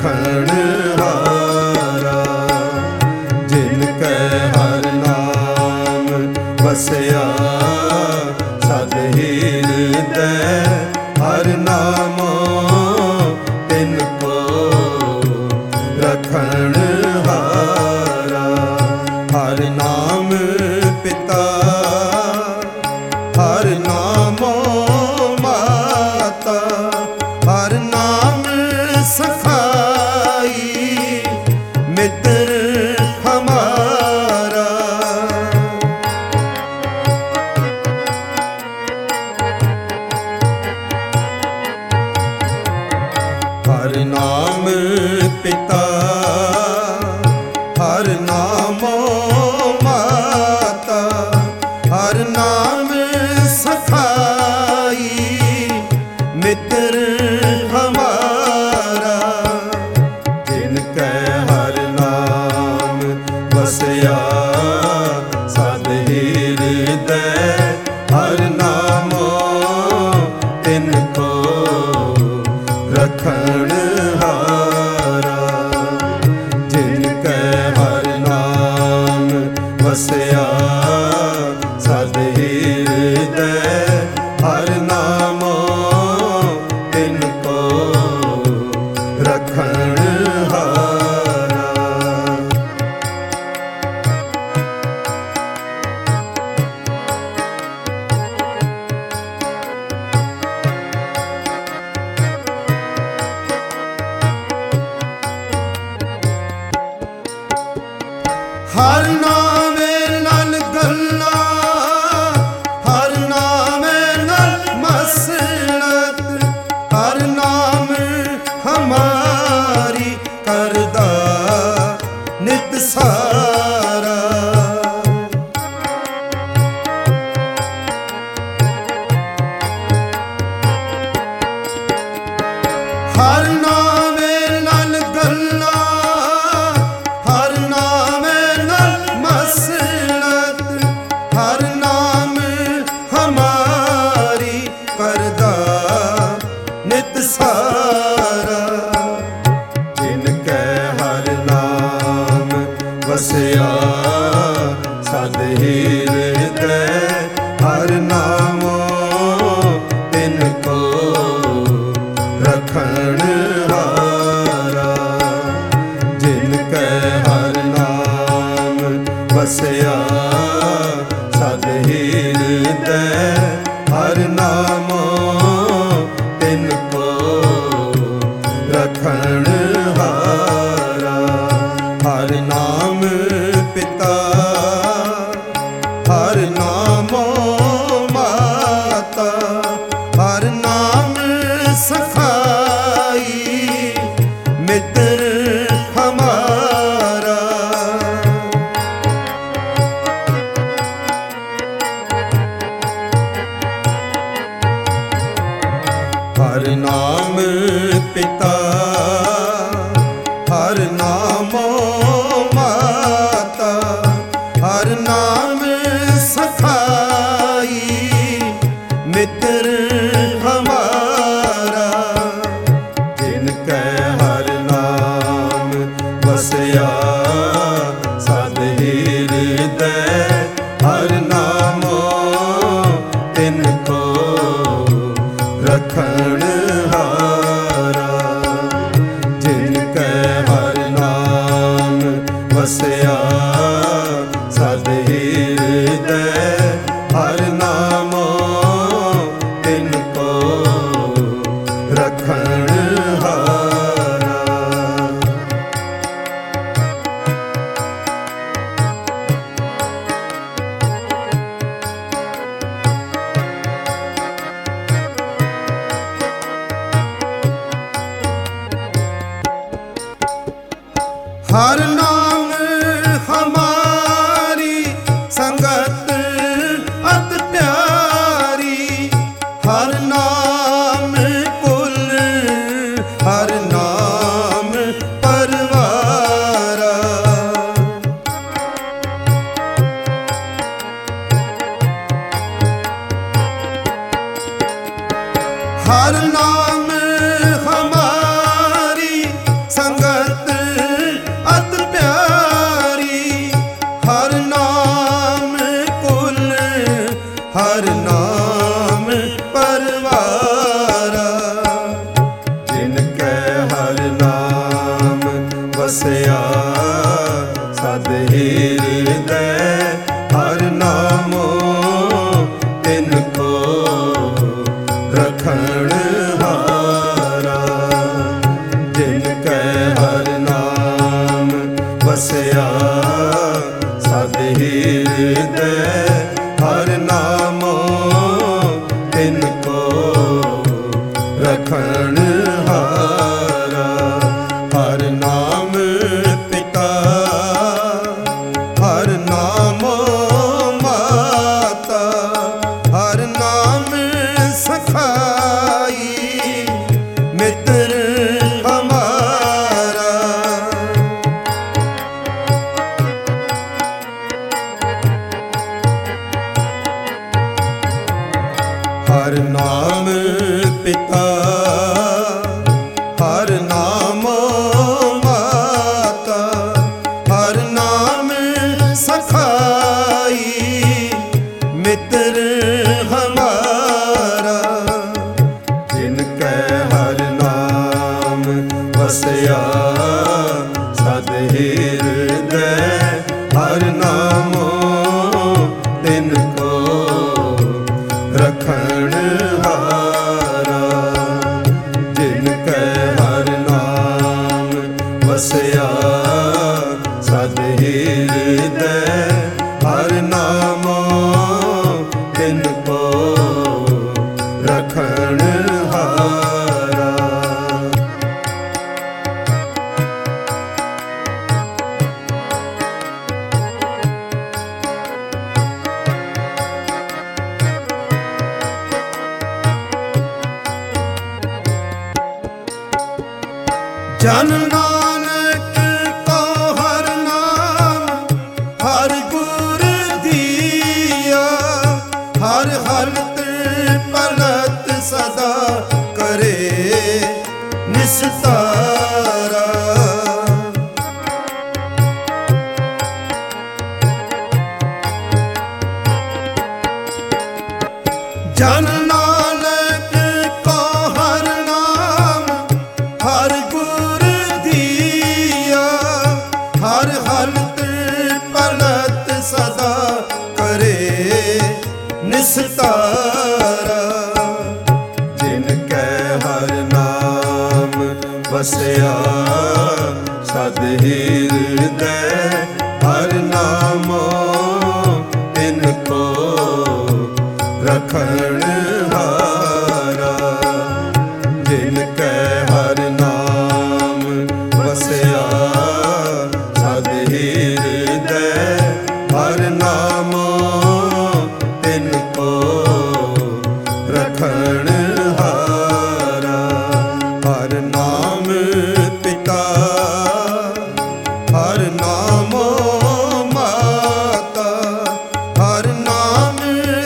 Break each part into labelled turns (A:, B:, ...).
A: रखण हारा। जिनकै हर नाम बसया सद हृदय, हर नामो तिनको रखण हारा। हर नाम पिता, हर नामो माता, हर नाम सखाई मित्र हमारा। हर नाम पिता, हर नामो माता, हर नाम सखाई मित्र हमारा। जिनकै हर नाम बसया सद हृदय, हर नामो तिनको रखण हारा। जिनकै हर नाम बसया सद हृदय, हर नामो तिनको रखण हारा। हर नामे नल गल्ला, हर नामे नल मसलत, हर नाम हमारी करदा नित सारा। हर नामे नल गल्ला, हर नामे नल मसलत, हर नाम हमारी करदा नित सारा। जिनकै हर नाम बसया सद हृदय, हर नामो तिनको रखण हारा। जिनकै हर नाम बसया सद हृदय, हर नामो तिनको रखण हारा। हर नाम पिता, हर नामो माता, हर नाम सखाई मित्र हमारा। हर नाम पिता, हर नामो माता, हर नाम सखाई मित्र हमारा। जिनकै हर नाम बसया सद हृदय, हर नामो तिनको रखण हारा। जिनकै हर नाम बसया सद हृदय, हर नामो तिनको रखण हारा। हर नाम हमारी संगत अत प्यारी। हर नाम कुल, हर नाम परवारा। हर नाम हमारी संग ਜਿਨ ਕੈ ਹਰ ਨਾਮ ਵਸਿਆ ਸਦ ਹਿਰਦੈ ਹਰ ਨਾਮੋ ਤਿਨ ਕੋ ਰਖਣ ਹਾਰਾ। ਜਿਨ ਕੈ ਹਰ ਨਾਮ ਵਸਿਆ ਸਦ ਹਿਰਦੈ ਹਰ ਨਾਮੋ ਤਿਨ ਕੋ ਰਖਣ ਹਾਰਾ। ਹਰ ਨਾਮ ਪਿਤਾ ਹਰ ਨਾਮ ਮਾਤਾ ਹਰ ਨਾਮ ਸਖਾਈ ਮਿੱਤਰ ਹਮਾਰਾ। ਹਰ ਨਾਮ ਪਿਤਾ ਹਰ ਨਾਮ ਮਾਤਾ ਹਰ ਨਾਮ ਸਖਾਈ ਮਿੱਤਰ ਹਮਾਰਾ। ਜਿਨ ਕੈ ਹਰ ਨਾਮ ਵਸਿਆ ਸਦ ਹਿਰਦੈ ਹਰ ਨਾਮੋ ਤਿਨ ਕੋ ਰਖਣ ਹਾਰਾ। ਜਿਨ ਕੈ ਹਰ ਨਾਮ ਵਸਿਆ ਸਦ ਹਿਰਦੈ ਹਰ ਨਾਮੋ ਤਿਨ ਕੋ ਰਖਣ ਹਾਰਾ। ਜਨ ਨਾਨਕ ਕੋ ਹਰ ਨਾਮ ਹਰ ਗੁਰ ਦੀਆ ਹਰ ਹਲਤ ਪਲਤ ਸਦਾ ਕਰੇ ਨਿਸਤਾਰਾ। ਜਨ ਨਾਨਕ ਕੋ ਹਰ ਨਾਮ ਹਰ ਗੁਰ ਦੀਆ ਹਰ ਹਲਤ ਪਲਤ ਸਦਾ ਕਰੇ ਨਿਸਤਾਰਾ। ਜਿਨ ਕੈ ਹਰ ਨਾਮ ਵਸਿਆ ਸਦ ਹਿਰਦੈ ਹਰ ਨਾਮੋ ਤਿਨ ਕੋ ਰਖਣ ਹਾਰਾ। ਜਿਨ ਕੈ ਹਰ ਨਾਮ ਵਸਿਆ ਸਦ ਹਿਰਦੈ ਹਰ ਨਾਮੋ ਤਿਨ ਕੋ ਰਖਣ ਹਾਰਾ। ਹਰ ਨਾਮ ਪਿਤਾ ਹਰ ਨਾਮ ਮਾਤਾ ਹਰ ਨਾਮ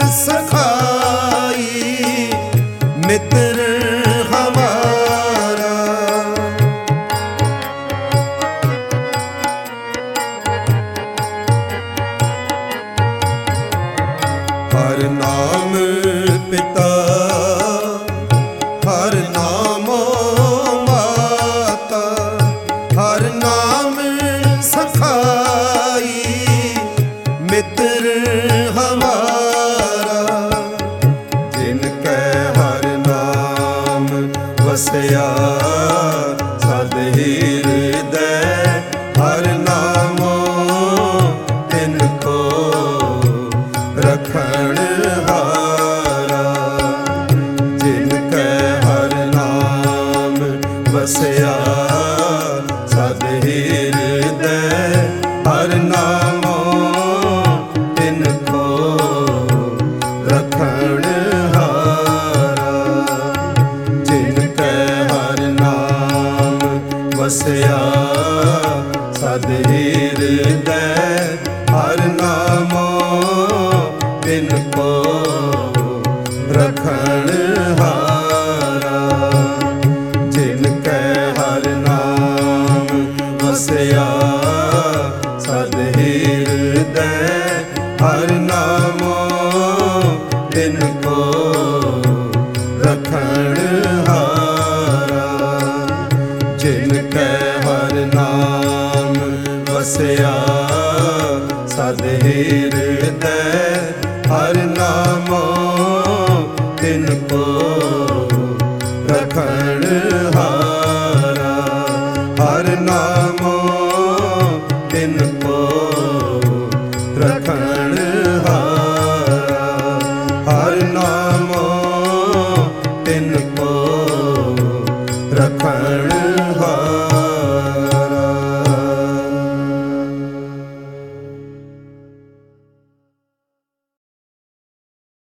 A: ਸਖਾਈ ਮਿੱਤਰ ਹਮਾਰਾ। ਹਰ ਨਾਮ ਪਿਤਾ ਹਰ ਨਾਮ ਮਾਤਾ ਹਰ ਨਾਮ ਸਖਾਈ ਮਿੱਤਰ ਹਮਾਰਾ। ਜਿਨ ਕੈ ਹਰ ਨਾਮ ਵਸਿਆ ਸਦ ਹਿਰਦੈ ਹਰ ਨਾਮੋ ਤਿਨ ਕੋ ਰਖਣ ਹਾਰਾ। ਜਿਨ ਕੈ ਹਰ ਨਾਮ ਵਸਿਆ ਸਦ ਹਿਰਦੈ ਹਰ ਨਾਮੋ ਤਿਨ ਕੋ ਰਖਣ ਹਾਰਾ। ਜਿਨ ਕੈ ਹਰ ਨਾਮ ਵਸਿਆ ਸਦ ਹਿਰਦੈ ਹਰ ਨਾਮੋ ਤਿਨ ਕੋ ਰਖਣ ਹਾਰਾ। ਜਿਨ ਕੈ ਹਰ ਨਾਮ ਵਸਿਆ ਸਦ ਹਿਰਦੈ ਹਰ ਨਾਮੋ ਤਿਨ ਕੋ ਰਖਣ ਹਾਰਾ। ਵਸਿਆ ਸਦ ਹਿਰਦੈ ਹਰ ਨਾਮੋ ਤਿਨ ਕੋ ਰਖਣ ਹਾਰਾ ਹਰ ਨਾਮੋ ਤਿਨ ਕੋ ਰਖਣ ਹਾਰਾ ਹਰ ਨਾਮੋ ਤਿਨ ਕੋ ਰਖਣ ਹਾਰਾ।